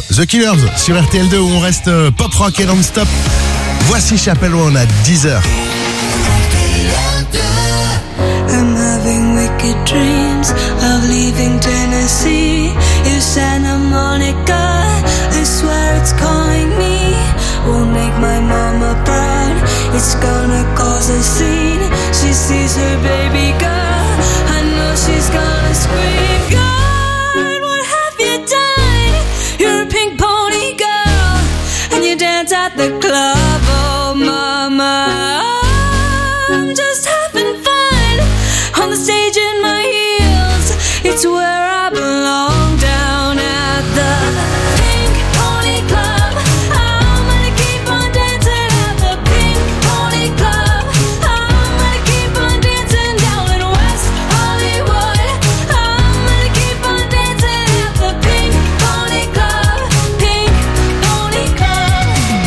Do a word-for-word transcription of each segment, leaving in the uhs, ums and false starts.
The Killers sur R T L deux où on reste euh, pop rock et non-stop. Voici Chapel One à dix heures. I'm having wicked dreams of leaving Tennessee. If Santa Monica, I swear it's calling me. Won't make my mama proud. It's gonna cause a scene. She sees her baby girl. I know she's gonna scream. God, what have you done? You're a pink pony girl, and you dance at the club. Oh, mama, I'm just having fun on the stage in my heels. It's where I belong, down at the Pink Pony Club. I'm gonna keep on dancing at the Pink Pony Club. I'm gonna keep on dancing down in West Hollywood. I'm gonna keep on dancing at the Pink Pony Club. Pink Pony Club.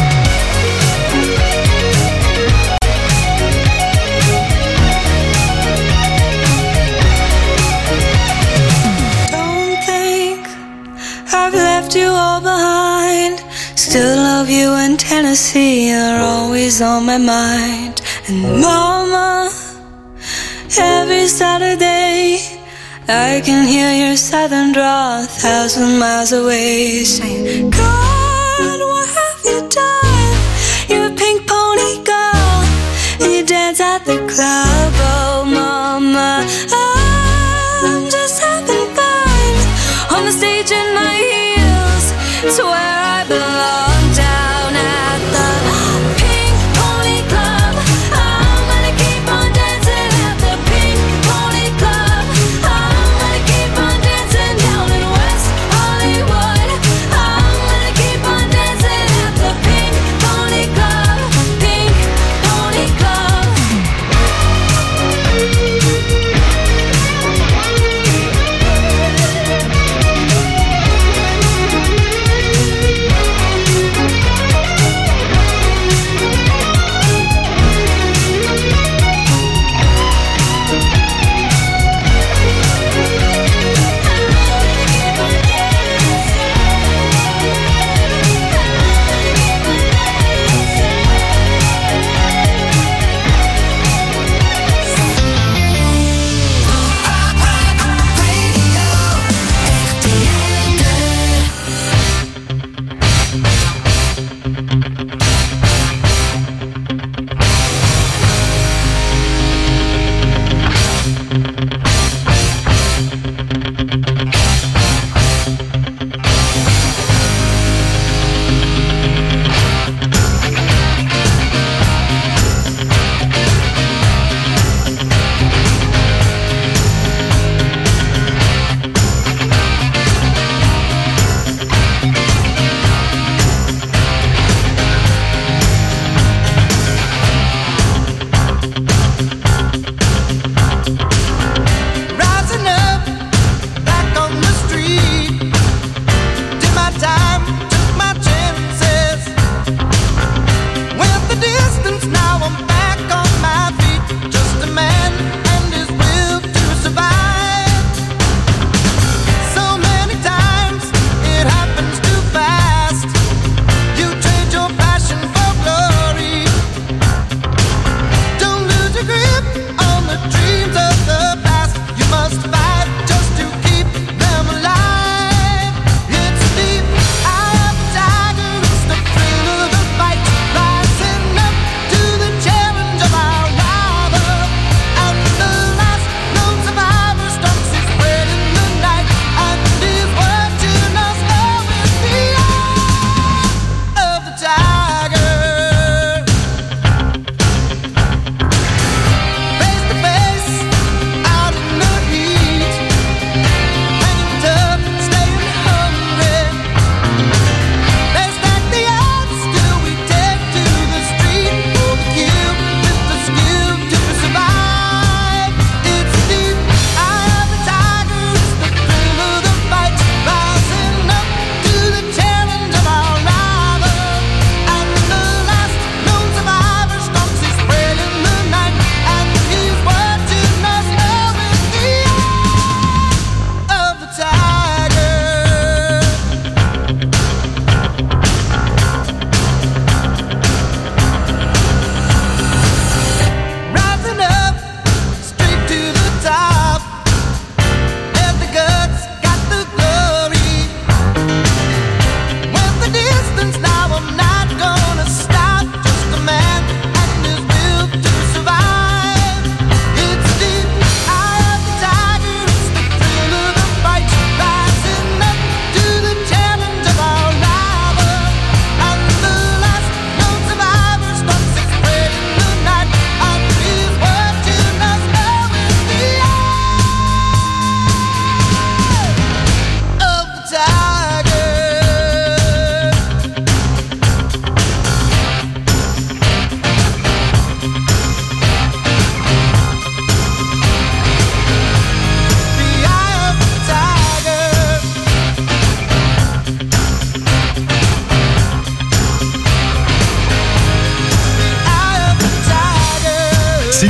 Don't think I've left you all behind. Still love you in Tennessee. You're always on my mind. And mama, every Saturday I can hear your southern drawl a thousand miles away, saying, God, what have you done? You're a pink pony girl, and you dance at the club. Oh, mama, I'm just having fun on the stage in my heels. It's where I belong, down at the Pink Pony Club. I'm gonna keep on dancing at the Pink Pony Club. I'm gonna keep on dancing down in West Hollywood. I'm gonna keep on dancing at the Pink Pony Club. Pink Pony Club.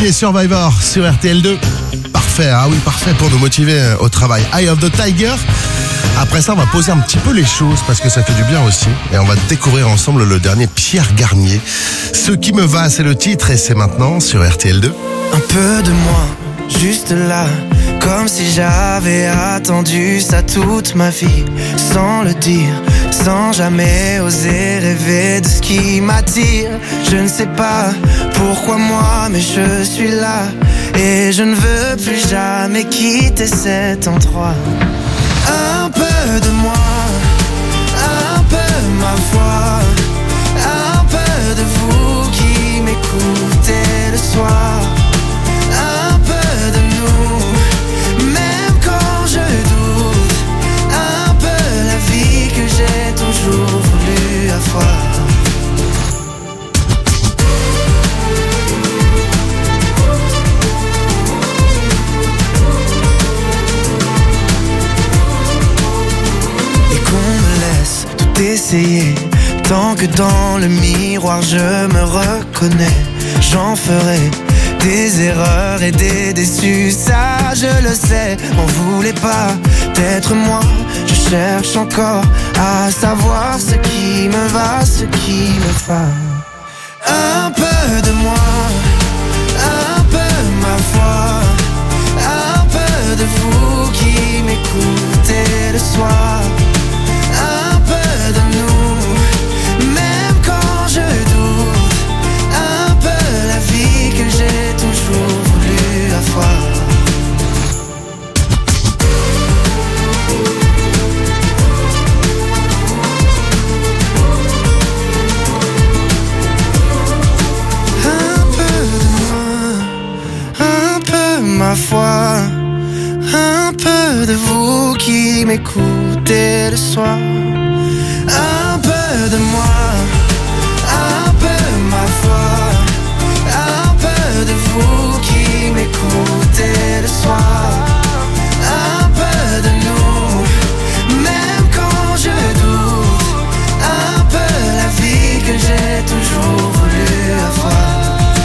Hallyday Survivor sur R T L deux. Parfait, ah oui, parfait pour nous motiver au travail. Eye of the Tiger. Après ça, on va poser un petit peu les choses parce que ça fait du bien aussi. Et on va découvrir ensemble le dernier Pierre Garnier. Ce qui me va, c'est le titre et c'est maintenant sur R T L deux. Un peu de moi, juste là, comme si j'avais attendu ça toute ma vie, sans le dire, sans jamais oser rêver de ce qui m'attire. Je ne sais pas pourquoi moi, mais je suis là, et je ne veux plus jamais quitter cet endroit. Un peu de moi, un peu ma foi, un peu de vous qui m'écoutez le soir. Un peu de nous, même quand je doute, un peu la vie que j'ai toujours voulu avoir. Et qu'on me laisse tout essayer, tant que dans le miroir je me reconnais, j'en ferai des erreurs et des déçus, ça je le sais. On voulait pas d'être moi, je cherche encore à savoir ce qui me va, ce qui me va. Un peu de moi, un peu ma foi, un peu de vous qui m'écoutez le soir. Un peu de nous, même quand je doute, un peu la vie que j'ai toujours voulu avoir. Un peu de moi, un peu ma foi, un peu de vous qui m'écoutez le soir. Un peu de moi, un peu ma foi, un peu de vous qui m'écoutez le soir. Un peu de nous, même quand je doute, un peu la vie que j'ai toujours voulu avoir.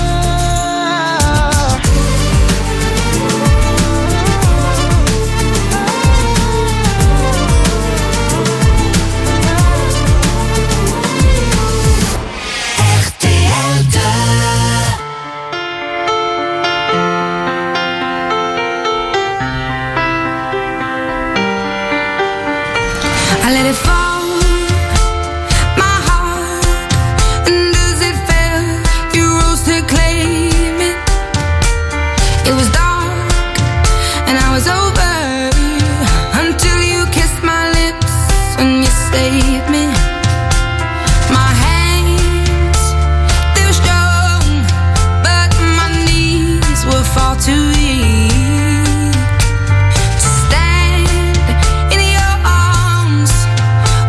I let it fall, my heart, and as it fell, you rose to claim it. It was dark, and I was over, until you kissed my lips, and you saved me. My hands, they were strong, but my knees were far too weak to stand in your arms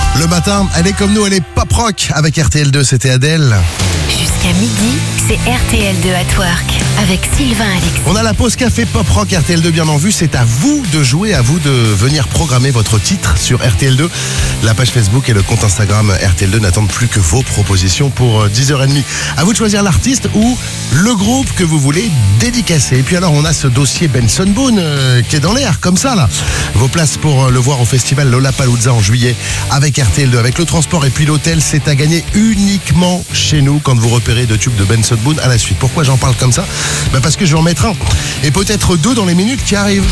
Le matin, elle est comme nous, elle est pop rock avec R T L deux, c'était Adèle. Jusqu'à midi, c'est R T L deux at Work avec Sylvain Alexis. On a la pause café pop rock R T L deux bien en vue. C'est à vous de jouer, à vous de venir programmer votre titre sur R T L deux. La page Facebook et le compte Instagram R T L deux n'attendent plus que vos propositions pour dix heures trente. À vous de choisir l'artiste ou le groupe que vous voulez dédicacer. Et puis alors, on a ce dossier Benson Boone euh, qui est dans l'air, comme ça là. Vos places pour euh, le voir au festival Lollapalooza en juillet avec R T L deux, avec le transport et puis l'hôtel, c'est à gagner uniquement chez nous quand vous repérez de tubes de Benson Boone à la suite. Pourquoi j'en parle comme ça? Bah parce que je vais en mettre un et peut-être deux dans les minutes qui arrivent.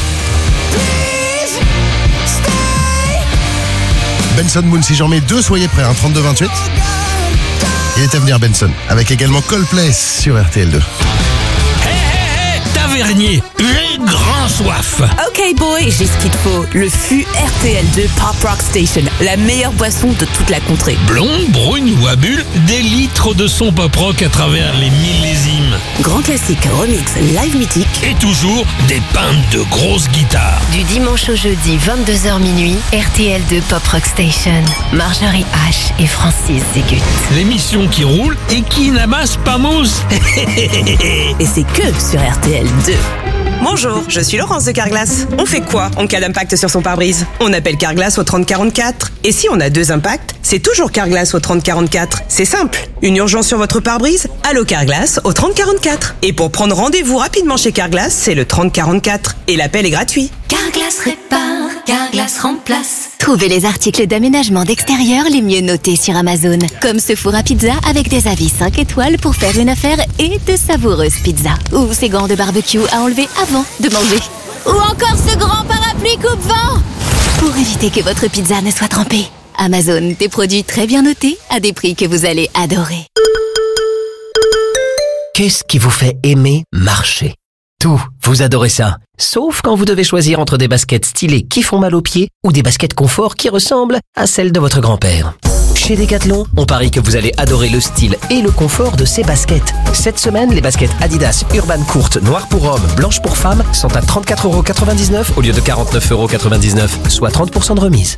Benson Boone, si j'en mets deux, soyez prêts, hein, trente-deux vingt-huit. Il est à venir Benson, avec également Coldplay sur R T L deux. Hé hé hé, tavernier, j'ai grand soif. Ok boy, j'ai ce qu'il te faut. Le fût R T L deux Pop Rock Station, la meilleure boisson de toute la contrée. Blonde, brune ou à bulles, des litres de son pop rock à travers les millésimes. Grand classique, remix, live mythique. Et toujours des pintes de grosses guitares. Du dimanche au jeudi, vingt-deux heures minuit, R T L deux Pop Rock Station. Marjorie H et Francis Zégut. L'émission qui roule et qui n'amasse pas mousse. Et c'est que sur R T L deux. Bonjour, je suis Laurence de Carglass. On fait quoi en cas d'impact sur son pare-brise? On appelle Carglass au trente quarante-quatre. Et si on a deux impacts, c'est toujours Carglass au trente quarante-quatre. C'est simple. Une urgence sur votre pare-brise? Allô Carglass au trente quarante-quatre. Et pour prendre rendez-vous rapidement chez Carglass, c'est le trente quarante-quatre. Et l'appel est gratuit. Carglass répare, Carglass remplace. Trouvez les articles d'aménagement d'extérieur les mieux notés sur Amazon. Comme ce four à pizza avec des avis cinq étoiles pour faire une affaire et de savoureuses pizzas. Ou ces gants de barbecue à enlever avant de manger. Ou encore ce grand parapluie coupe-vent pour éviter que votre pizza ne soit trempée. Amazon, des produits très bien notés à des prix que vous allez adorer. Qu'est-ce qui vous fait aimer marcher? Tout, vous adorez ça. Sauf quand vous devez choisir entre des baskets stylées qui font mal aux pieds ou des baskets confort qui ressemblent à celles de votre grand-père. Chez Decathlon, on parie que vous allez adorer le style et le confort de ces baskets. Cette semaine, les baskets Adidas Urban courtes, noires pour hommes, blanches pour femmes sont à trente-quatre euros quatre-vingt-dix-neuf au lieu de quarante-neuf euros quatre-vingt-dix-neuf, soit trente pour cent de remise.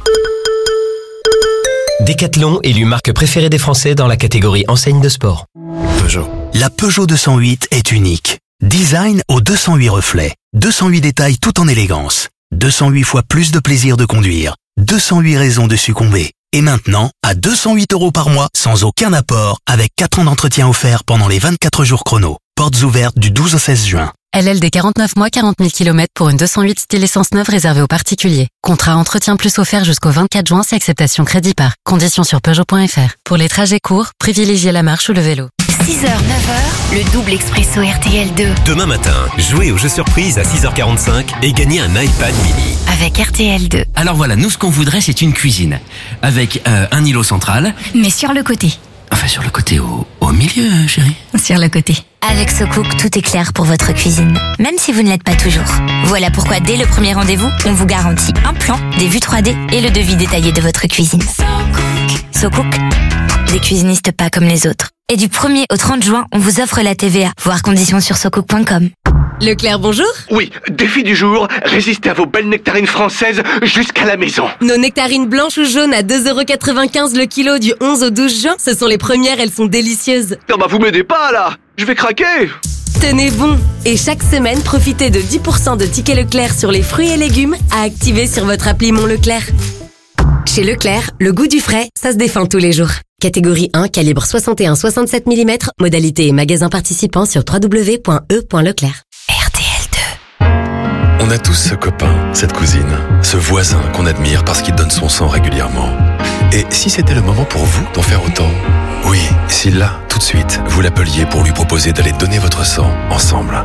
Decathlon, élu marque préférée des Français dans la catégorie enseigne de sport. Peugeot. La Peugeot deux cent huit est unique. Design aux deux cent huit reflets, deux cent huit détails tout en élégance, deux cent huit fois plus de plaisir de conduire, deux cent huit raisons de succomber. Et maintenant, à deux cent huit euros par mois, sans aucun apport, avec quatre ans d'entretien offert pendant les vingt-quatre jours chrono. Portes ouvertes du douze au seize juin. L L D quarante-neuf mois, quarante mille kilomètres pour une deux cent huit style essence neuve réservée aux particuliers. Contrat entretien plus offert jusqu'au vingt-quatre juin si acceptation crédit par. Conditions sur Peugeot point F R. Pour les trajets courts, privilégiez la marche ou le vélo. six heures neuf heures, le double expresso R T L deux. Demain matin, jouez au jeu surprise à six heures quarante-cinq et gagnez un iPad mini. Avec R T L deux. Alors voilà, nous ce qu'on voudrait c'est une cuisine. Avec euh, un îlot central. Mais sur le côté. Enfin sur le côté, au, au milieu chérie. Sur le côté. Avec SoCook, tout est clair pour votre cuisine, même si vous ne l'êtes pas toujours. Voilà pourquoi dès le premier rendez-vous, on vous garantit un plan, des vues trois D et le devis détaillé de votre cuisine. SoCook. SoCook, des cuisinistes pas comme les autres. Et du premier au trente juin, on vous offre la T V A. Voir conditions sur socook point com. Leclerc, bonjour. Oui, défi du jour, résister à vos belles nectarines françaises jusqu'à la maison. Nos nectarines blanches ou jaunes à deux euros quatre-vingt-quinze le kilo du onze au douze juin, ce sont les premières, elles sont délicieuses. Non bah vous m'aidez pas là, je vais craquer. Tenez bon. Et chaque semaine, profitez de dix pour cent de tickets Leclerc sur les fruits et légumes à activer sur votre appli Mon Leclerc. Chez Leclerc, le goût du frais, ça se défend tous les jours. Catégorie un, calibre soixante et un soixante-sept millimètres, modalité et magasin participant sur w w w point e point leclerc. R T L deux. On a tous ce copain, cette cousine, ce voisin qu'on admire parce qu'il donne son sang régulièrement. Et si c'était le moment pour vous d'en faire autant? Oui, si là, tout de suite, vous l'appeliez pour lui proposer d'aller donner votre sang ensemble.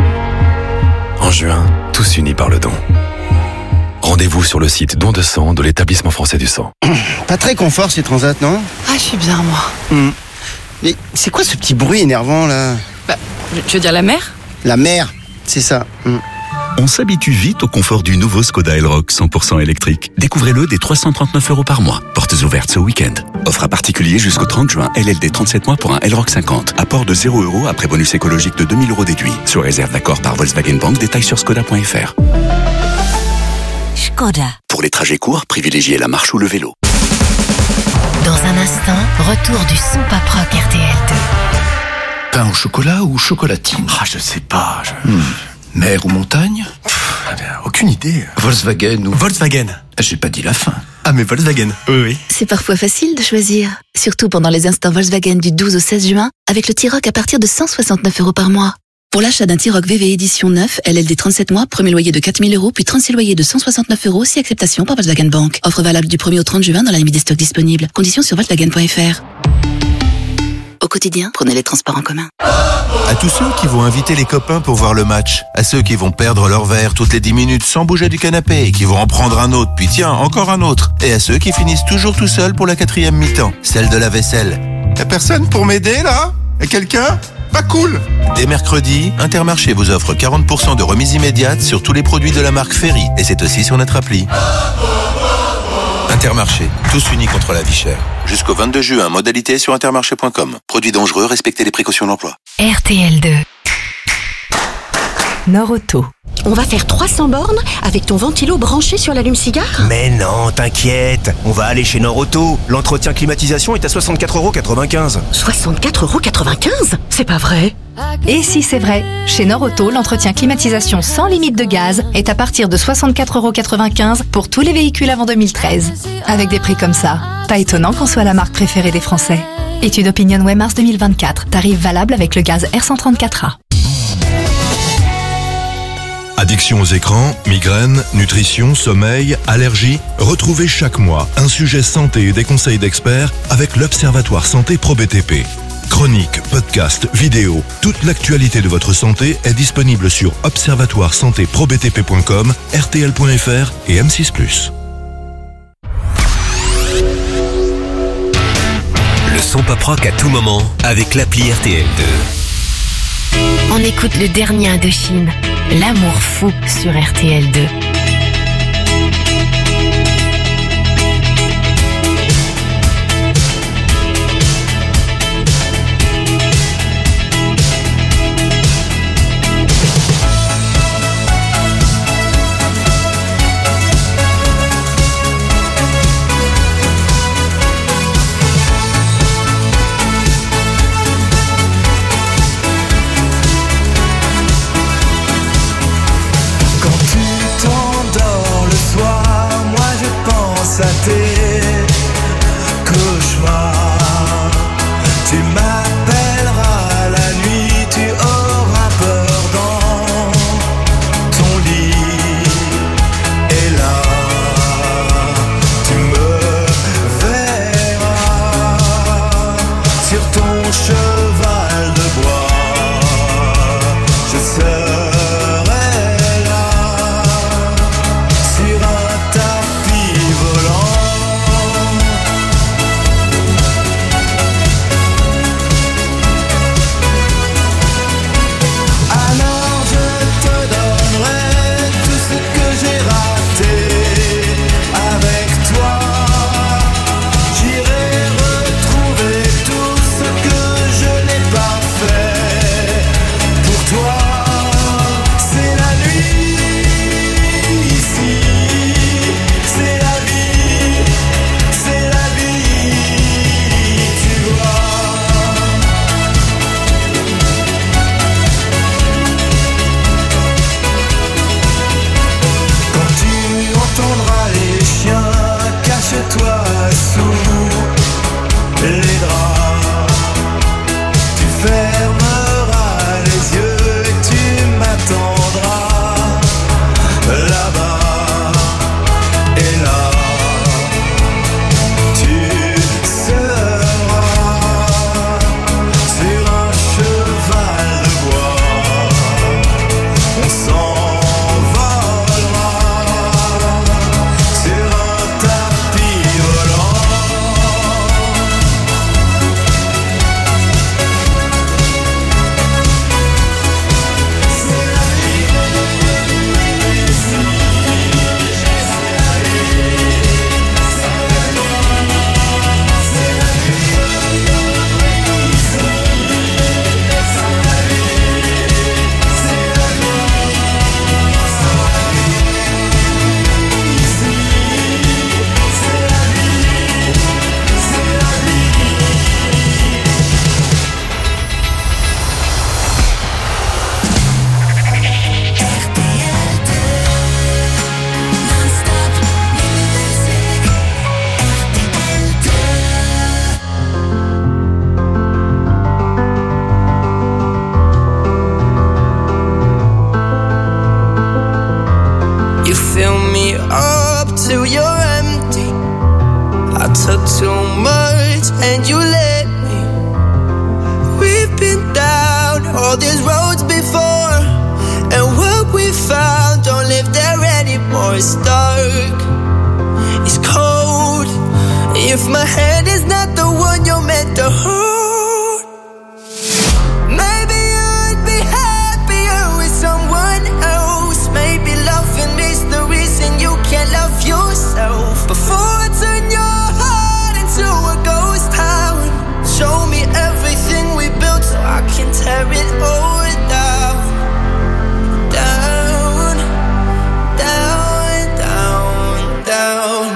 En juin, tous unis par le don. Rendez-vous sur le site don de sang de l'Établissement français du sang. Pas très confort ces transats, non? Ah, je suis bien, moi. Mmh. Mais c'est quoi ce petit bruit énervant, là? Bah, tu veux dire la mer? La mer, c'est ça. Mmh. On s'habitue vite au confort du nouveau Skoda Elroq cent pour cent électrique. Découvrez-le dès trois cent trente-neuf euros par mois. Portes ouvertes ce week-end. Offre à particulier jusqu'au trente juin. L L D trente-sept mois pour un Elroq cinquante. Apport de zéro euros après bonus écologique de deux mille euros déduit. Sur réserve d'accord par Volkswagen Bank. Détails sur skoda point f r. Skoda. Pour les trajets courts, privilégiez la marche ou le vélo. un instant, retour du son pop rock R T L deux. Pain au chocolat ou chocolatine? Ah, je sais pas. Je... Hmm. Mer ou montagne? Pff, aucune idée. Volkswagen ou... Volkswagen. J'ai pas dit la fin. Ah, mais Volkswagen. Oui, oui. C'est parfois facile de choisir. Surtout pendant les instants Volkswagen du douze au seize juin, avec le T-Roc à partir de cent soixante-neuf euros par mois. Pour l'achat d'un T-Roc V V édition neuf, L L D trente-sept mois, premier loyer de quatre mille euros, puis trente-six loyers de cent soixante-neuf euros, si acceptation par Volkswagen Bank. Offre valable du premier au trente juin dans la limite des stocks disponibles. Conditions sur volkswagen point f r. Au quotidien, prenez les transports en commun. À tous ceux qui vont inviter les copains pour voir le match, à ceux qui vont perdre leur verre toutes les dix minutes sans bouger du canapé et qui vont en prendre un autre, puis tiens, encore un autre, et à ceux qui finissent toujours tout seuls pour la quatrième mi-temps, celle de la vaisselle. Y'a personne pour m'aider là? Y'a quelqu'un? Pas cool. Dès mercredi, Intermarché vous offre quarante pour cent de remise immédiate sur tous les produits de la marque Ferry, et c'est aussi sur notre appli. Intermarché, tous unis contre la vie chère. Jusqu'au vingt-deux juin, modalité sur intermarché point com. Produits dangereux, respectez les précautions d'emploi. R T L deux. Norauto. On va faire trois cents bornes avec ton ventilo branché sur l'allume-cigare? Mais non, t'inquiète, on va aller chez Norauto. L'entretien climatisation est à soixante-quatre euros quatre-vingt-quinze. soixante-quatre euros quatre-vingt-quinze? C'est pas vrai? Et si c'est vrai, chez Norauto, l'entretien climatisation sans limite de gaz est à partir de soixante-quatre euros quatre-vingt-quinze pour tous les véhicules avant deux mille treize. Avec des prix comme ça, pas étonnant qu'on soit la marque préférée des Français. Étude Opinionway mars deux mille vingt-quatre, tarif valable avec le gaz R cent trente-quatre A. Addiction aux écrans, migraine, nutrition, sommeil, allergies. Retrouvez chaque mois un sujet santé et des conseils d'experts avec l'Observatoire Santé Pro B T P. Chroniques, podcasts, vidéos, toute l'actualité de votre santé est disponible sur observatoire santé pro b t p point com, r t l point f r et M six plus. Le son pop rock à tout moment avec l'appli R T L deux. On écoute le dernier Indochine, L'amour fou sur R T L deux. À tes cauchemars, tu m'appelleras la nuit, tu auras peur dans ton lit, et là tu me verras sur ton cheval de bois, je serai là sur un tapis volant. too much and you let me. We've been down all these roads before, and what we found don't live there anymore. It's dark, it's cold. If my hand is not the one you're meant to hold, maybe you'd be happier with someone else. Maybe loving is the reason you can't love yourself. Before I turn your heart into a ghost town, show me everything we built so I can tear it all down. Down, down, down, down.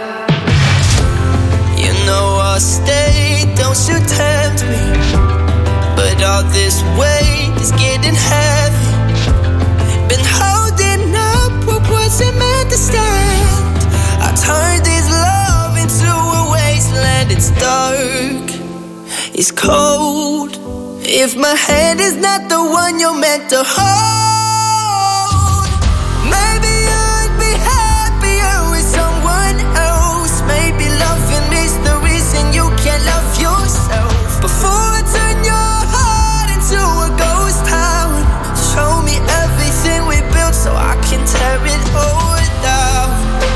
You know I'll stay, don't you tempt me. But all this weight is getting heavy. Been holding up what wasn't meant to stand. I turned this love into a wasteland. It's dark, it's cold. If my hand is not the one you're meant to hold, maybe you'd be happier with someone else. Maybe loving is the reason you can't love yourself. Before I turn your heart into a ghost town, show me everything we built so I can tear it all down.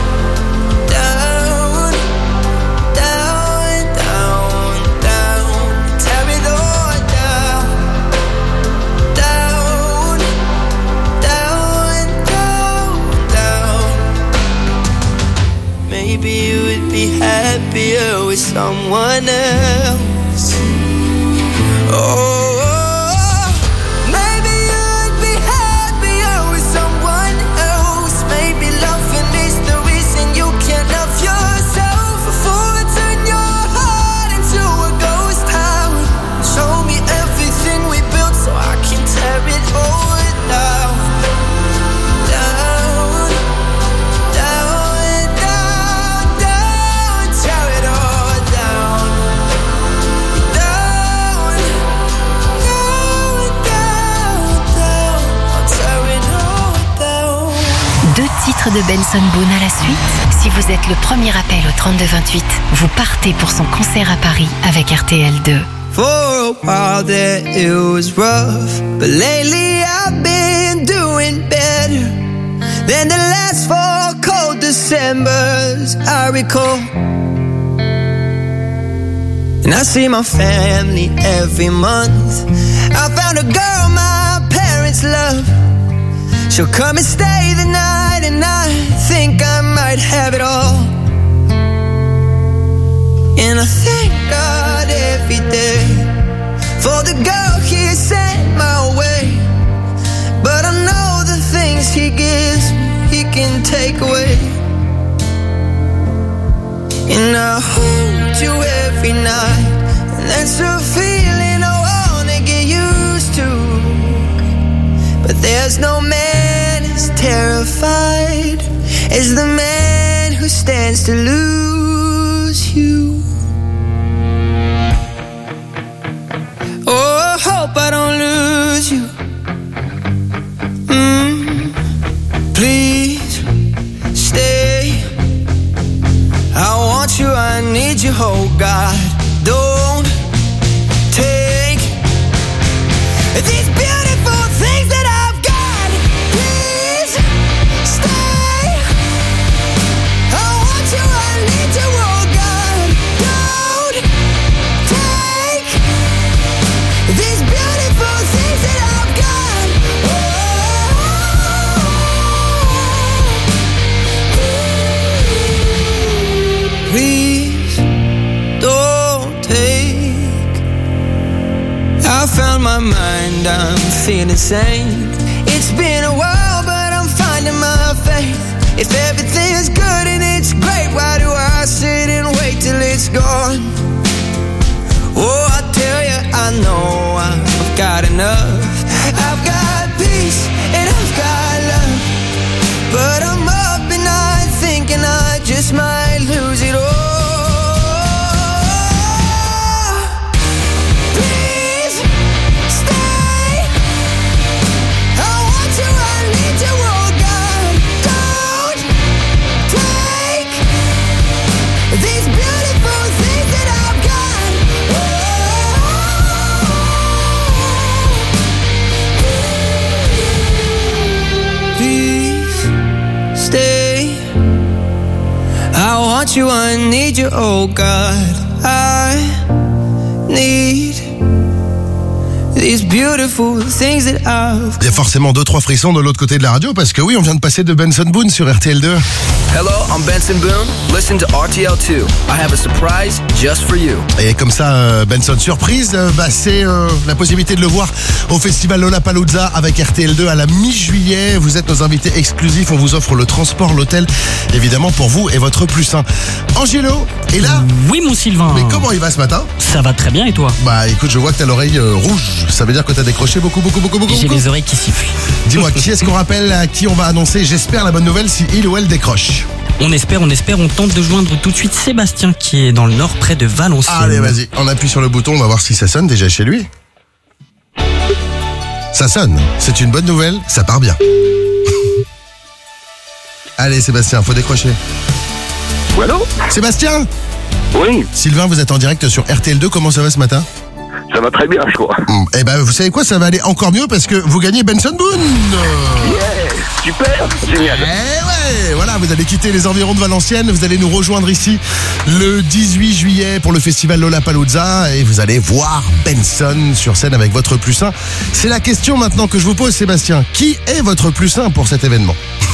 Down, down, down, down. Tear it all down. Down, down, down, down. Maybe you would be happier with someone else. Oh. De Benson Boone à la suite. Si vous êtes le premier appel au trente-deux vingt-huit, vous partez pour son concert à Paris avec R T L deux. For a while there it was rough, but lately I've been doing better than the last four cold Decembers I recall. And I see my family every month. I found a girl my parents love. She'll come and stay the night, and I think I might have it all. And I thank God every day for the girl He sent my way. But I know the things He gives me, He can take away. And I hold you every night, and that's a feeling I wanna get used to. But there's no man as terrified as the man who stands to lose you. Oh, I hope I don't lose you. Mm, please stay. I want you, I need you, oh God. Don't take these beautiful things that I've got. Please stay. I want you, I need you, oh God. Don't take these beautiful things that I've got. Oh, please don't take. I found my mind, I'm feeling sane. It's been a while, but I'm finding my faith. If everything's good and it's great, why do I sit and wait till it's gone? Oh, I tell you, I know I've got enough. I've got peace and I've got love, but I'm up at night thinking I just might lose it all. These beautiful you, I need you, oh God. I need these beautiful things that I've... Il y a forcément deux trois frissons de l'autre côté de la radio parce que oui, on vient de passer de Benson Boone sur R T L deux. Hello, I'm Benson Boone. Listen to R T L two. I have a surprise just for you. Et comme ça, euh, Benson surprise, euh, bah, c'est euh, la possibilité de le voir au festival Lollapalooza avec R T L deux à la mi-juillet. Vous êtes nos invités exclusifs. On vous offre le transport, l'hôtel, évidemment pour vous et votre plus un. Angelo est là. Oui, mon Sylvain. Mais comment il va ce matin? Ça va très bien et toi? Bah écoute, je vois que t'as l'oreille euh, rouge. Ça veut dire que t'as décroché beaucoup, beaucoup, beaucoup, beaucoup. J'ai les oreilles qui sifflent. Dis-moi, qui est-ce qu'on rappelle, à qui on va annoncer, j'espère, la bonne nouvelle si il ou elle décroche? On espère, on espère, on tente de joindre tout de suite Sébastien qui est dans le nord près de Valenciennes. Allez, vas-y, on appuie sur le bouton, on va voir si ça sonne déjà chez lui. Ça sonne, c'est une bonne nouvelle, ça part bien. Allez Sébastien, faut décrocher. Oui, allô? Sébastien? Oui. Sylvain, vous êtes en direct sur R T L deux, comment ça va ce matin? Ça va très bien, je crois. Mmh. Eh ben, vous savez quoi, ça va aller encore mieux parce que vous gagnez Benson Boone. Yeah, super, génial. Eh ouais, voilà, vous allez quitter les environs de Valenciennes, vous allez nous rejoindre ici le dix-huit juillet pour le festival Lollapalooza et vous allez voir Benson sur scène avec votre plus un. C'est la question maintenant que je vous pose, Sébastien. Qui est votre plus un pour cet événement?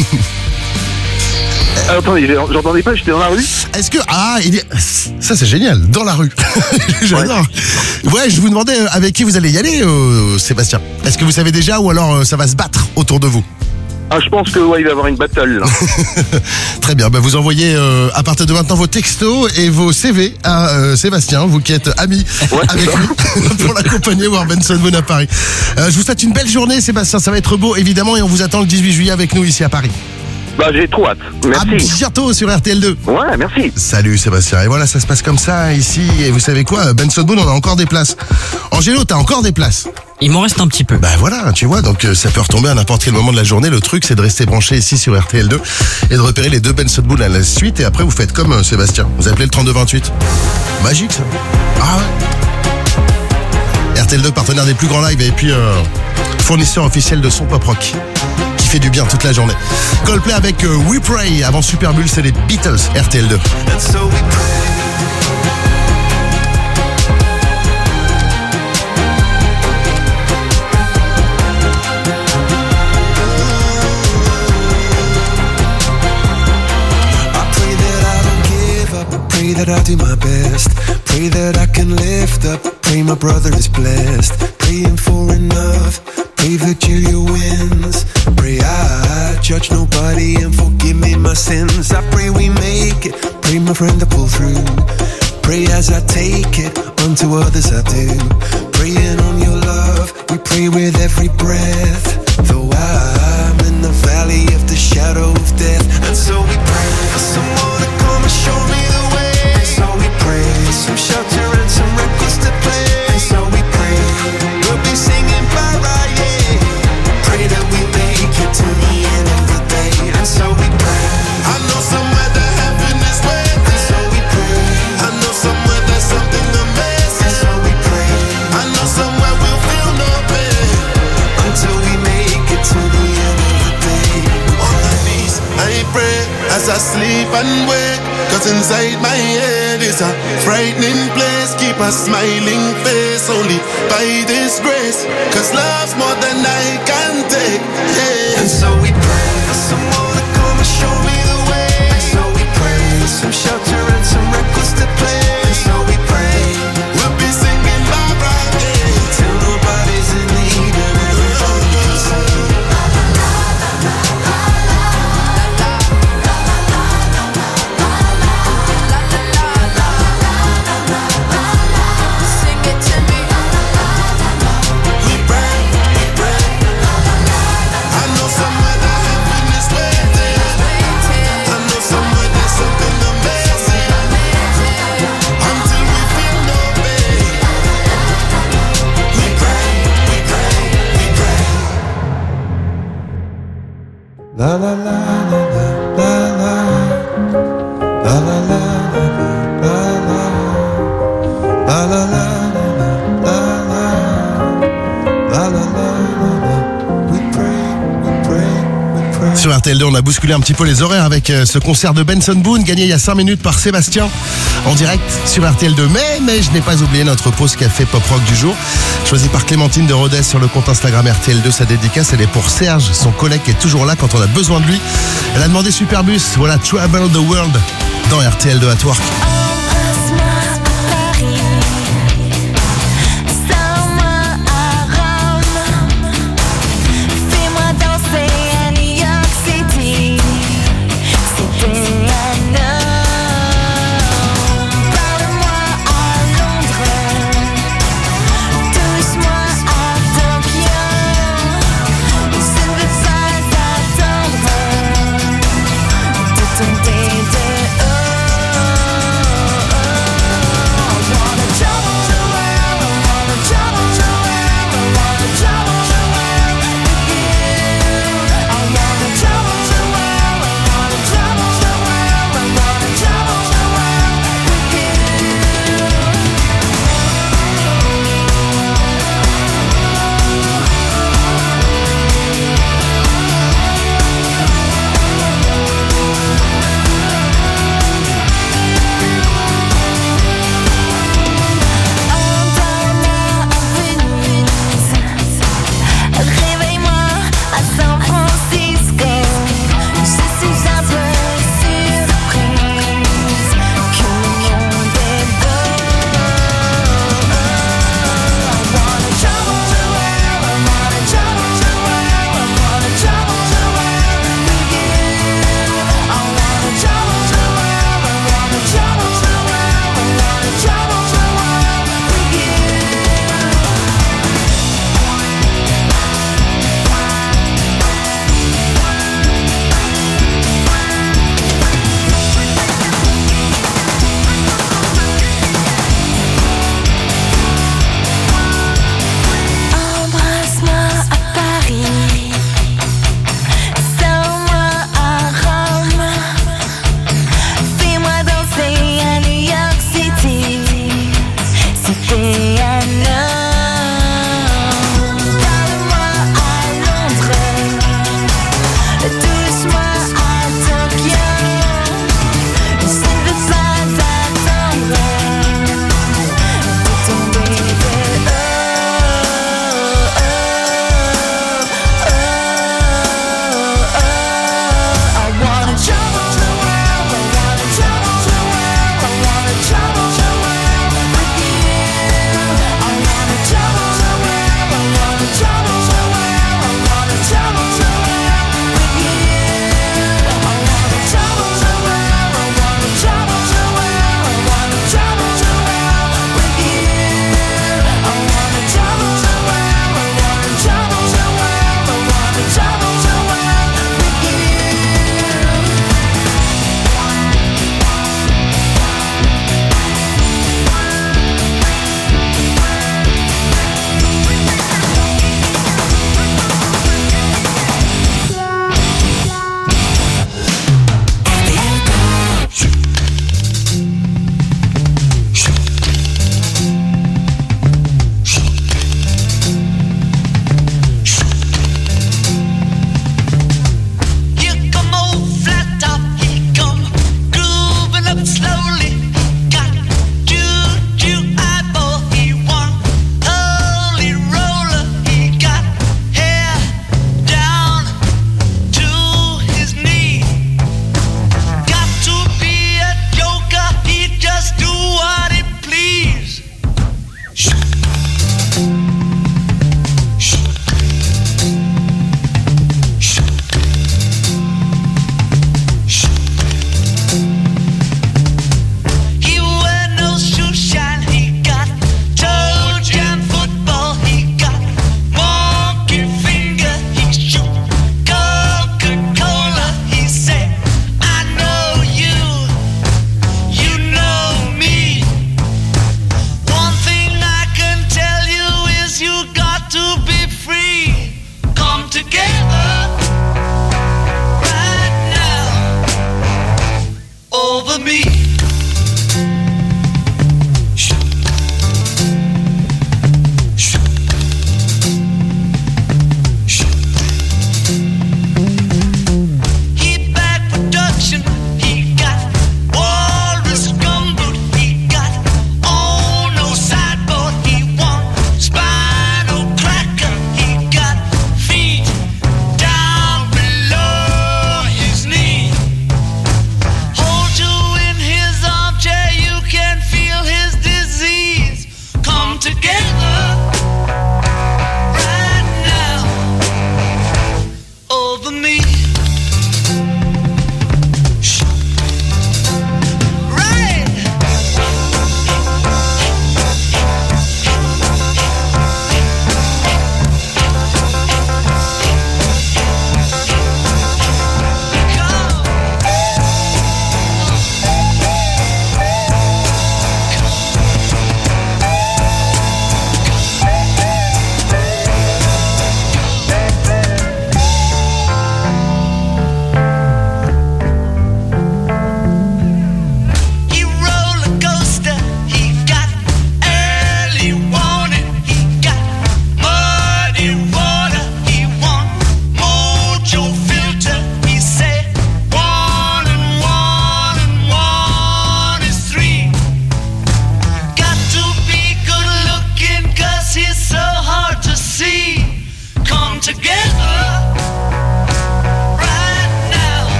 Alors, attendez, j'entendais pas, j'étais dans la rue. Est-ce que... Ah, il est... ça c'est génial, dans la rue. J'adore. Ouais. ouais, je vous demandais avec qui vous allez y aller, euh, Sébastien. Est-ce que vous savez déjà ou alors euh, ça va se battre autour de vous? Ah, je pense que ouais, il va y avoir une battle. Là. Très bien, bah, vous envoyez euh, à partir de maintenant vos textos et vos C V à euh, Sébastien, vous qui êtes amis ouais, avec lui, pour l'accompagner voir Benson Boone à Paris. Euh, je vous souhaite une belle journée, Sébastien, ça va être beau évidemment et on vous attend le dix-huit juillet avec nous ici à Paris. Bah, j'ai trop hâte. Merci. À bientôt sur R T L deux. Ouais, merci. Salut Sébastien. Et voilà, ça se passe comme ça ici. Et vous savez quoi, Benson Boone, on a encore des places. Angelo, t'as encore des places? Il m'en reste un petit peu. Bah voilà, tu vois, donc euh, ça peut retomber à n'importe quel moment de la journée. Le truc, c'est de rester branché ici sur R T L deux et de repérer les deux Benson Boone à la suite. Et après, vous faites comme euh, Sébastien. Vous appelez le trente-deux vingt-huit. Magique, ça. Ah ouais. R T L deux, partenaire des plus grands lives et puis euh, fournisseur officiel de son pop rock. Qui fait du bien toute la journée. Coldplay avec euh, We Pray. Avant Super Bull, c'est les Beatles, R T L deux. Pray that I do my best. Pray that I can lift up. Pray my brother is blessed. Praying for enough. Pray that Julia wins. Pray I judge nobody and forgive me my sins. I pray we make it. Pray my friend to pull through. Pray as I take it. Unto others I do. Praying on your love. We pray with every breath. Though I'm in the valley of the shadow of death. And so we pray for someone to come and show me the way. And so we pray some shelter and some records to play. And so we pray we'll be singing bye-bye, yeah. Pray that we make it to the end of the day. And so we pray. I know somewhere that heaven is waiting. And so we pray. I know somewhere there's something amazing. And so we pray. I know somewhere we'll feel no pain until we make it to the end of the day. On my knees, I pray as I sleep and wake. Cause inside my head is a frightening place. Keep a smiling face only by this grace. Cause love's more than I can take, yeah. And so we pray for someone to come and show me the way. And so we pray for some shelter and some records to play. And so we pray we'll be singing bye-bye, yeah, till nobody's in need and everybody's R T L deux, on a bousculé un petit peu les horaires avec ce concert de Benson Boone, gagné il y a cinq minutes par Sébastien, en direct sur R T L deux. Mais, mais je n'ai pas oublié notre pause café pop rock du jour, choisi par Clémentine de Rodez sur le compte Instagram R T L deux. Sa dédicace, elle est pour Serge, son collègue qui est toujours là quand on a besoin de lui. Elle a demandé Superbus, voilà Trouble the World dans R T L deux at Work.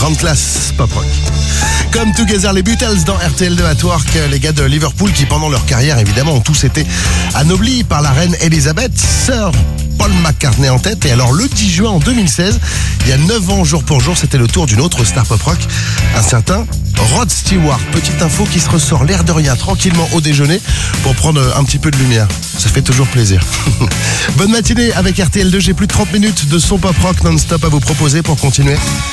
grande classe pop rock. Comme Together, les Beatles dans R T L deux at Work, les gars de Liverpool qui pendant leur carrière évidemment ont tous été anoblis par la reine Elisabeth, sœur Paul McCartney en tête. Et alors le dix juin en deux mille seize, il y a neuf ans jour pour jour, c'était le tour d'une autre star pop rock, un certain Rod Stewart. Petite info qui se ressort l'air de rien tranquillement au déjeuner pour prendre un petit peu de lumière. Ça fait toujours plaisir. Bonne matinée avec R T L deux, j'ai plus de trente minutes de son pop rock non-stop à vous proposer pour continuer.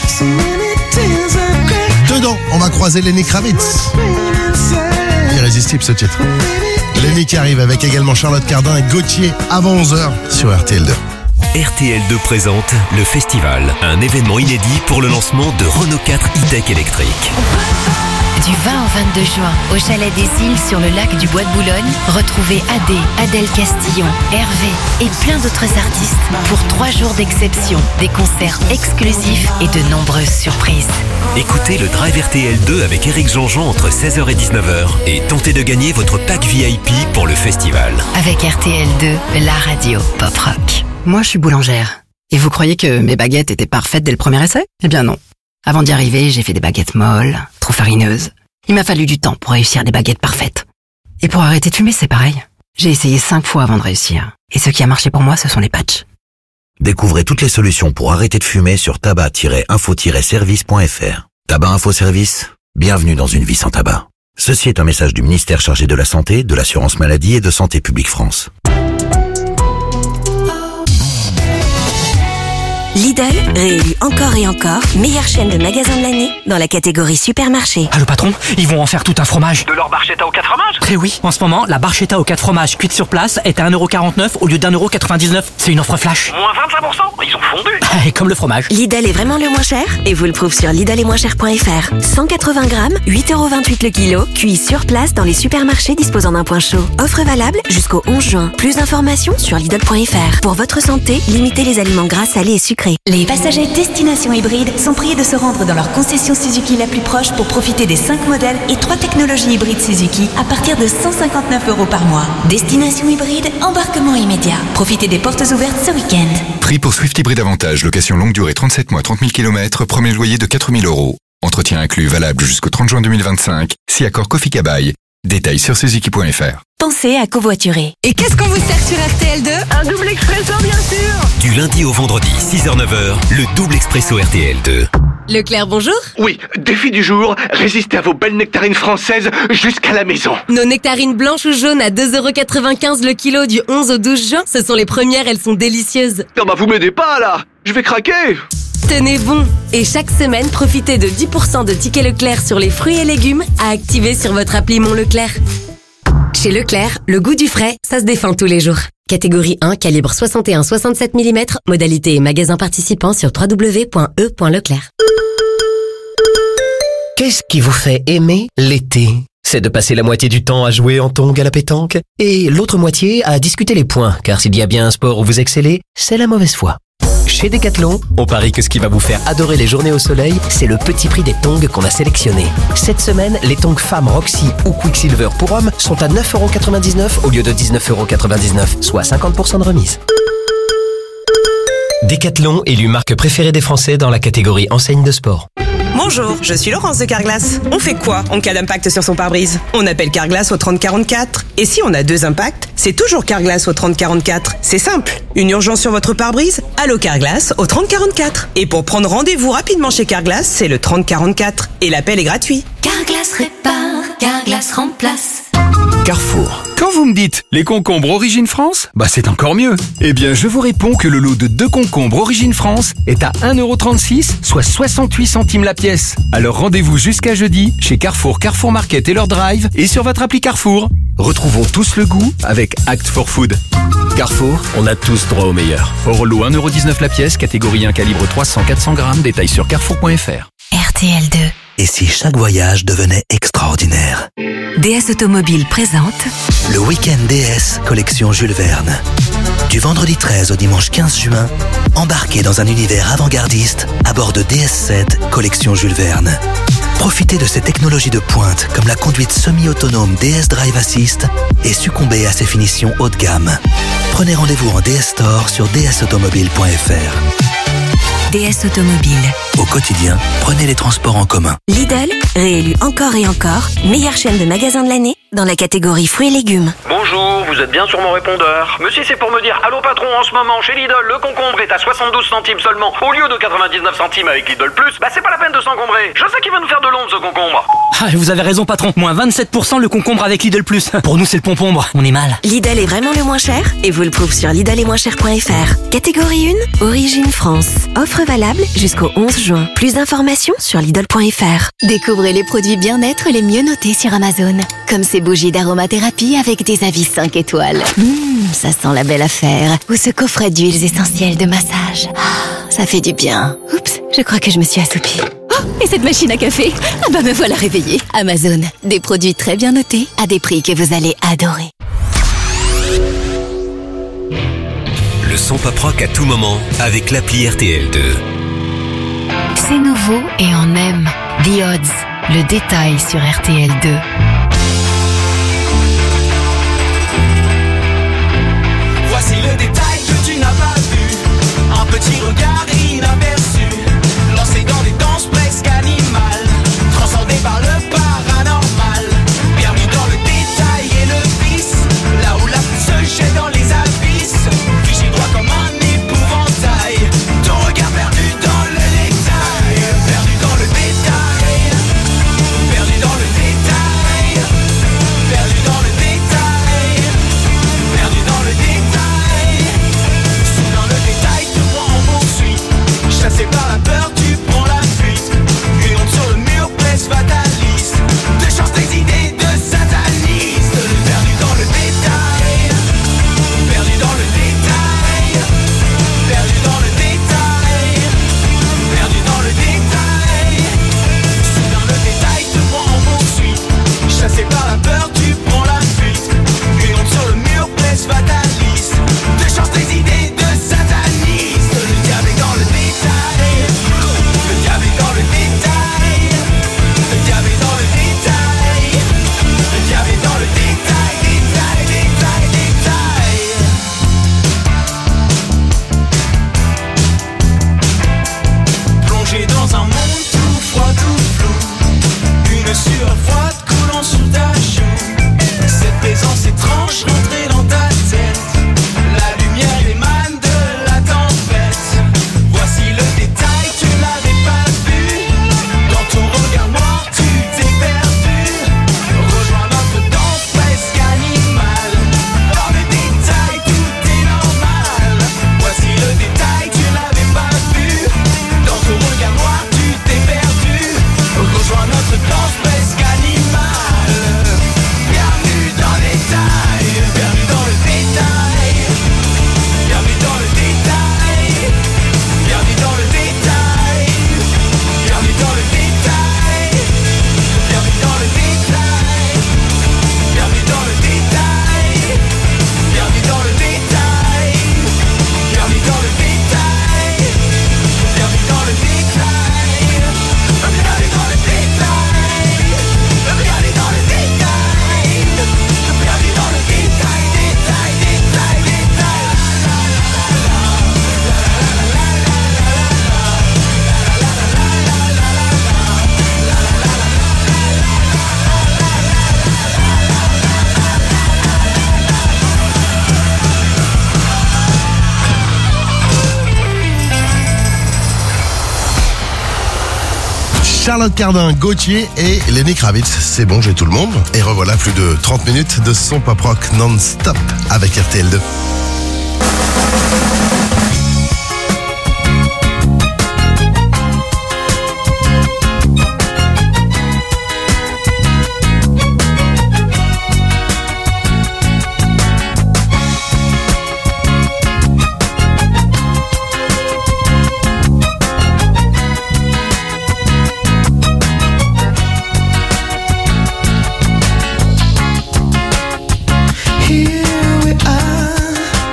Dedans, on va croiser Lenny Kravitz. Irrésistible ce titre. Lenny qui arrive avec également Charlotte Cardin et Gauthier avant onze heures sur R T L deux. R T L deux présente le Festival, un événement inédit pour le lancement de Renault quatre e-tech électrique. Du vingt au vingt-deux juin, au Chalet des Îles sur le lac du Bois de Boulogne, retrouvez Adé, Adèle Castillon, Hervé et plein d'autres artistes pour trois jours d'exception, des concerts exclusifs et de nombreuses surprises. Écoutez le Drive R T L deux avec Éric Jean-Jean entre seize heures et dix-neuf heures et tentez de gagner votre pack V I P pour le festival. Avec R T L deux, la radio pop rock. Moi, je suis boulangère. Et vous croyez que mes baguettes étaient parfaites dès le premier essai ? Eh bien non. Avant d'y arriver, j'ai fait des baguettes molles, trop farineuses. Il m'a fallu du temps pour réussir des baguettes parfaites. Et pour arrêter de fumer, c'est pareil. J'ai essayé cinq fois avant de réussir. Et ce qui a marché pour moi, ce sont les patchs. Découvrez toutes les solutions pour arrêter de fumer sur tabac tiret info tiret service point f r. Tabac Info Service, bienvenue dans une vie sans tabac. Ceci est un message du ministère chargé de la Santé, de l'Assurance Maladie et de Santé Publique France. Lidl, réélu encore et encore, meilleure chaîne de magasins de l'année dans la catégorie supermarché. Ah le patron, ils vont en faire tout un fromage. De leur barchetta aux quatre fromages ? Eh oui, en ce moment, la barchetta aux quatre fromages cuite sur place est à un euro quarante-neuf au lieu d'un euro quatre-vingt-dix-neuf. C'est une offre flash. Moins vingt-cinq pour cent ? Ils ont fondu. Et comme le fromage. Lidl est vraiment le moins cher et vous le prouve sur Lidl et moins cher point f r. cent quatre-vingts grammes, huit euros vingt-huit le kilo, cuit sur place dans les supermarchés disposant d'un point chaud. Offre valable jusqu'au onze juin. Plus d'informations sur Lidl point f r. Pour votre santé, limitez les aliments gras, salés et sucrés. Les passagers Destination Hybride sont priés de se rendre dans leur concession Suzuki la plus proche pour profiter des cinq modèles et trois technologies hybrides Suzuki à partir de cent cinquante-neuf euros par mois. Destination Hybride, embarquement immédiat. Profitez des portes ouvertes ce week-end. Prix pour Swift Hybride Avantage, location longue durée trente-sept mois, trente mille kilomètres, premier loyer de quatre mille euros. Entretien inclus valable jusqu'au trente juin deux mille vingt-cinq, si accord Kofi Kabaï. Détails sur suzuki point f r. Pensez à covoiturer. Et qu'est-ce qu'on vous sert sur R T L deux ? Un double expresso, bien sûr. Du lundi au vendredi, six heures neuf heures, le double expresso R T L deux. Leclerc, bonjour. Oui, défi du jour, résistez à vos belles nectarines françaises jusqu'à la maison. Nos nectarines blanches ou jaunes à deux euros quatre-vingt-quinze le kilo du onze au douze juin. Ce sont les premières, elles sont délicieuses. Non bah vous m'aidez pas là, je vais craquer. Tenez bon. Et chaque semaine, profitez de dix pour cent de tickets Leclerc sur les fruits et légumes à activer sur votre appli Mon Leclerc. Chez Leclerc, le goût du frais, ça se défend tous les jours. Catégorie un, calibre soixante et un virgule soixante-sept millimètres, modalité et magasin participant sur w w w point e point leclerc. Qu'est-ce qui vous fait aimer l'été ? C'est de passer la moitié du temps à jouer en tongs à la pétanque et l'autre moitié à discuter les points, car s'il y a bien un sport où vous excellez, c'est la mauvaise foi. Chez Decathlon, on parie que ce qui va vous faire adorer les journées au soleil, c'est le petit prix des tongs qu'on a sélectionnés. Cette semaine, les tongs femmes Roxy ou Quicksilver pour hommes sont à neuf euros quatre-vingt-dix-neuf au lieu de dix-neuf euros quatre-vingt-dix-neuf, soit cinquante pour cent de remise. Decathlon, élu marque préférée des Français dans la catégorie enseigne de sport. Bonjour, je suis Laurence de Carglass. On fait quoi en cas d'impact sur son pare-brise ? On appelle Carglass au trente quarante-quatre. Et si on a deux impacts, c'est toujours Carglass au trente quarante-quatre. C'est simple. Une urgence sur votre pare-brise ? Allô Carglass au trente quarante-quatre. Et pour prendre rendez-vous rapidement chez Carglass, c'est le trente quarante-quatre. Et l'appel est gratuit. Carglass répare, Carglass remplace. Carrefour. Quand vous me dites les concombres Origine France, bah c'est encore mieux. Eh bien, je vous réponds que le lot de deux concombres Origine France est à un euro trente-six, soit soixante-huit centimes la pièce. Alors rendez-vous jusqu'à jeudi chez Carrefour, Carrefour Market et leur drive et sur votre appli Carrefour. Retrouvons tous le goût avec Act for Food. Carrefour, on a tous droit au meilleur. Hors lot un euro dix-neuf la pièce, catégorie un calibre trois cents à quatre cents grammes, détail sur carrefour point f r. R T L deux. Et si chaque voyage devenait extraordinaire ? D S Automobile présente le week-end D S collection Jules Verne. Du vendredi treize au dimanche quinze juin, embarquez dans un univers avant-gardiste à bord de D S sept collection Jules Verne. Profitez de ces technologies de pointe comme la conduite semi-autonome D S Drive Assist et succombez à ses finitions haut de gamme. Prenez rendez-vous en D S Store sur d s automobile point f r. D S Automobile, Au quotidien, prenez les transports en commun. Lidl, réélu encore et encore, meilleure chaîne de magasins de l'année dans la catégorie fruits et légumes. Bonjour, vous êtes bien sur mon répondeur. Mais si c'est pour me dire allô patron, en ce moment chez Lidl, le concombre est à soixante-douze centimes seulement au lieu de quatre-vingt-dix-neuf centimes avec Lidl Plus, bah c'est pas la peine de s'encombrer. Je sais qu'il va nous faire de l'ombre ce concombre. Ah, vous avez raison patron, moins vingt-sept pour cent le concombre avec Lidl Plus. Pour nous c'est le pompombre, on est mal. Lidl est vraiment le moins cher et vous le prouve sur lidl et moins cher point f r. Catégorie un, Origine France. Offre valable jusqu'au onze juin. Plus d'informations sur lidl point f r. Découvrez les produits bien-être les mieux notés sur Amazon. Comme ces bougies d'aromathérapie avec des avis cinq étoiles. Mmh, ça sent la belle affaire. Ou ce coffret d'huiles essentielles de massage. Ah, ça fait du bien. Oups, je crois que je me suis assoupie. Oh, et cette machine à café? Ah bah me voilà réveillée. Amazon, des produits très bien notés à des prix que vous allez adorer. Le son pop rock à tout moment avec l'appli R T L deux. C'est nouveau et on aime. The Odds, le détail sur R T L deux. Voici le détail que tu n'as pas vu. Un petit regard inaperçu, lancé dans des danses presque animales, transcendé par le paranormal. Bienvenue dans le détail et le vice, là où la pluie se jette dans les abysses. Figé droit comme un épouvantail, ton regard perdu dans le détail. Perdu dans le détail, perdu dans le détail, perdu dans le détail, perdu dans le détail. Sous dans le détail, de moi on poursuit. Chassé par la peur, tu prends la fuite. Une honte sur le mur, presse fataliste. De chance des idées de sataniste. Perdu dans le détail, perdu dans le détail, perdu dans le détail, perdu dans le détail. Sous dans le détail, de moi on poursuit. Chassé par la peur, tu prends la fuite. Une honte sur le mur, presse fataliste. De chance des idées de sataniste. Le diable est dans le détail. Le diable est dans le détail. Le diable est dans le détail. Le diable est dans le détail. Détail, détail, détail. Plongé dans un monde tout froid, tout flou. Une sueur froide coulant sur ta joue. Cette présence étrange rentrée dans ta tête. La lumière émane de la tempête. Voici le détail, tu l'avais pas vu. Dans ton regard noir, tu t'es perdu. Rejoins notre danse presque animale. Dans le détail, tout est normal. Voici le détail, tu l'avais pas vu. Dans ton regard noir, tu t'es perdu. Rejoins notre danse presque animale. Bienvenue dans le détail, bienvenue dans le détail. Bienvenue dans le détail, bienvenue dans le détail. Bienvenue dans le détail, bienvenue dans le détail. Bienvenue dans le détail, bienvenue dans le détail. Bienvenue dans le détail, bienvenue dans le détail. Bienvenue dans le détail, bienvenue dans le détail. Bienvenue dans le détail, détail, détail, détail. Charlotte Cardin, Gauthier et Lenny Kravitz. C'est bon, j'ai tout le monde. Et revoilà plus de trente minutes de son pop rock non-stop avec R T L deux. Here we are.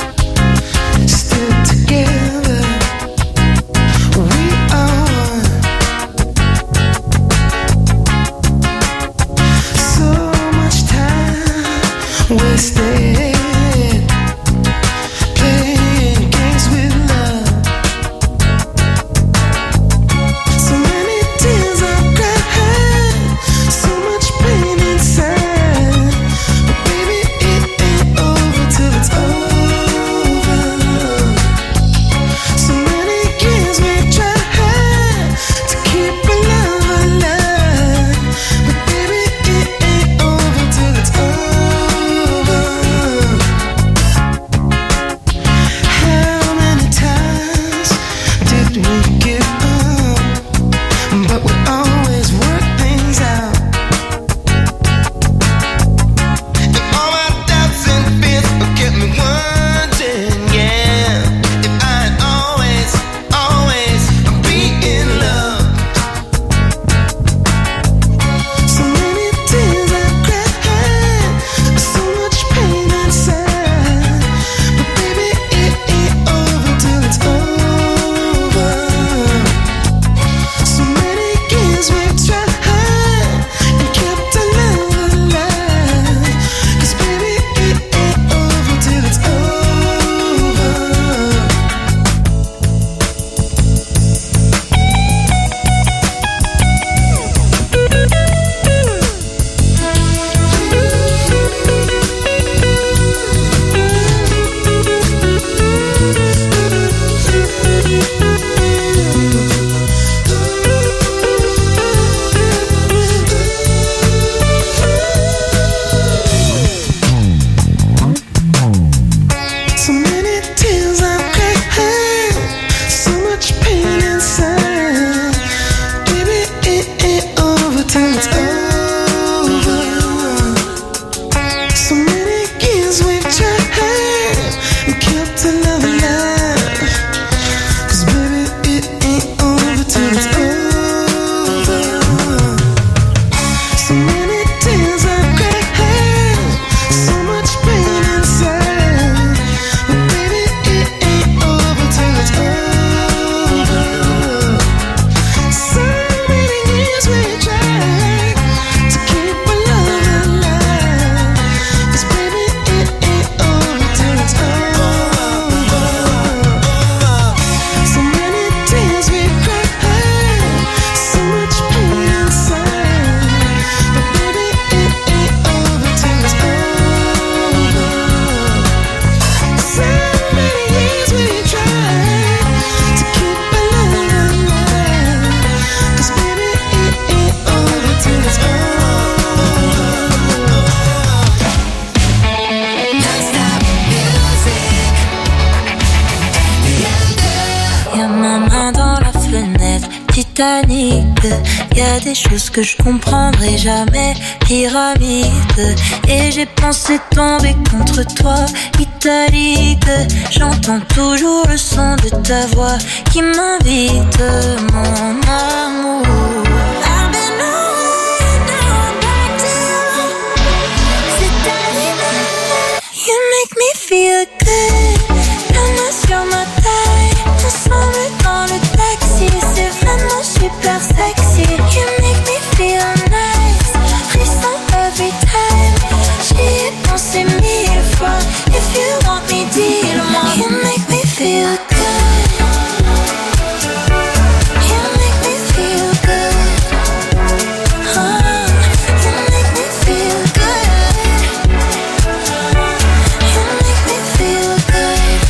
Titanic. Y a des choses que je comprendrai jamais. Pyramide. Et j'ai pensé tomber contre toi, italique. J'entends toujours le son de ta voix qui m'invite, mon amour. I've been away, now I'm back to you. C'est arrivé. You make me feel good. La main sur ma taille, ensemble dans le taxi. C'est vraiment super sexy. You make me feel nice. Frisson every time. J'y ai pensé mille fois. If you want me, dis-le-moi. You make me feel good. You make me feel good. Oh, you make me feel good. You make me feel good.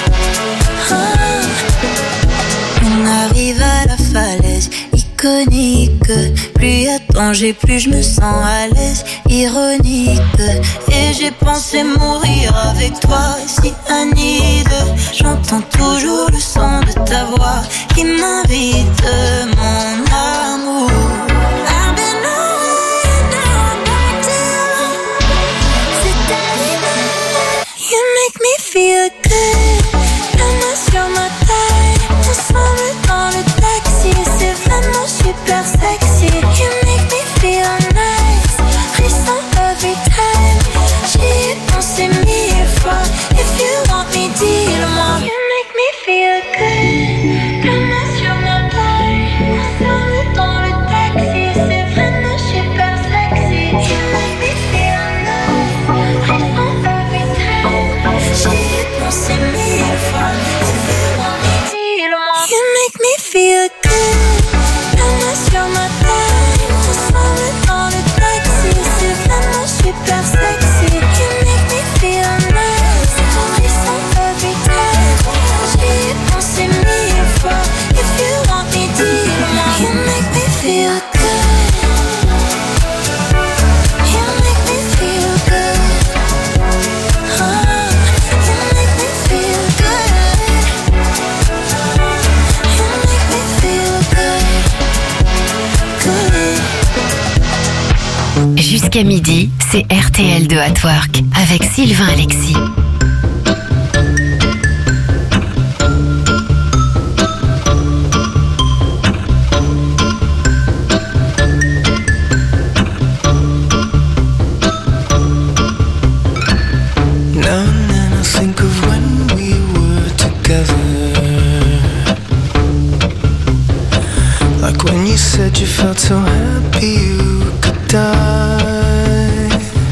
Oh. On arrive à la falaise iconique. Plus y a danger, plus je me sens à l'aise. Ironique. Et j'ai pensé mourir avec toi, si Anide. J'entends toujours le son de ta voix qui m'invite, mon amour. I've been away, now I'm back to you. C'est arrivé. You make me feel good. La main sur ma taille, ensemble dans le taxi. C'est vraiment super sexy. You make me feel nice. Frisson every time. J'y ai pensé mille fois. If you want me, dis-le-moi. You make me feel good. La main sur ma taille, ensemble dans le taxi. C'est vraiment super sexy. You make me feel nice. Frisson every time. J'y ai pensé mille fois. If you want me, dis-le-moi. You make me feel good. La main sur ma taille, ensemble dans le taxi. C'est vraiment super sexy. You make me feel nice. Frisson every time. J'y ai pensé mille fois. If you want me, dis-le-moi. You make me feel good. You make me feel good. Oh, you make me feel good. You make me feel good. Good. Jusqu'à midi, c'est R T L deux at Work avec Sylvain Alexis. Now and then I think of when we were together. Like when you said you felt so happy you could die.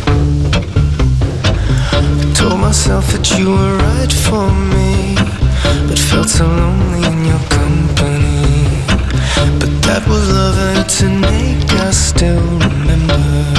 I told myself that you were right for me, but felt so lonely in your company. But that was love and it's an ache I still remember.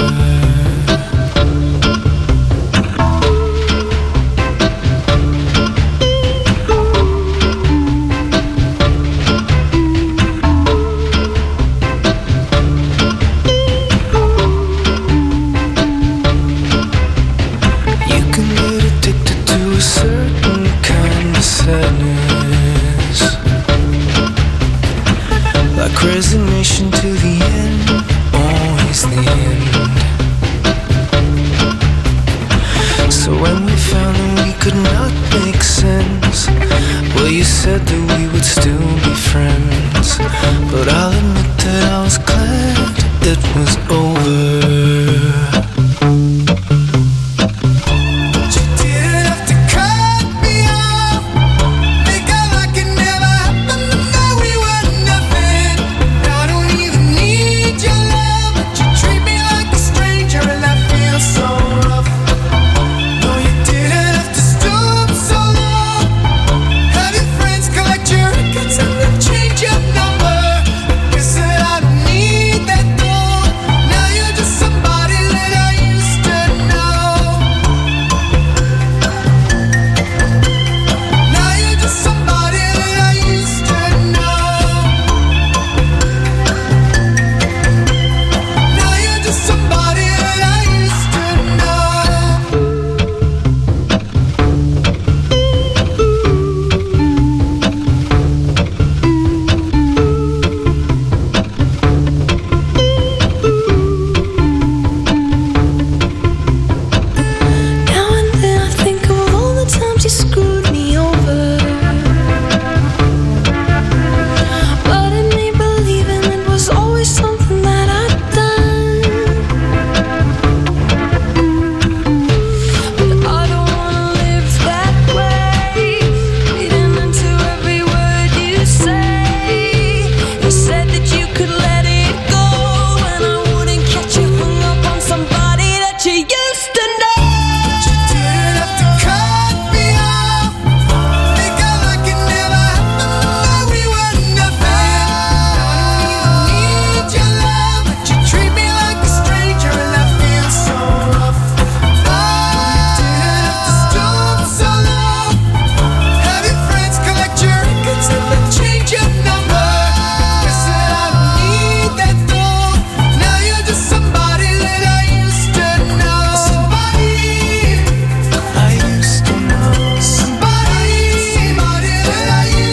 Resignation to the end, always the end. So when we found that we could not make sense, well, you said that we would still be friends. But I'll admit that I was glad it was over.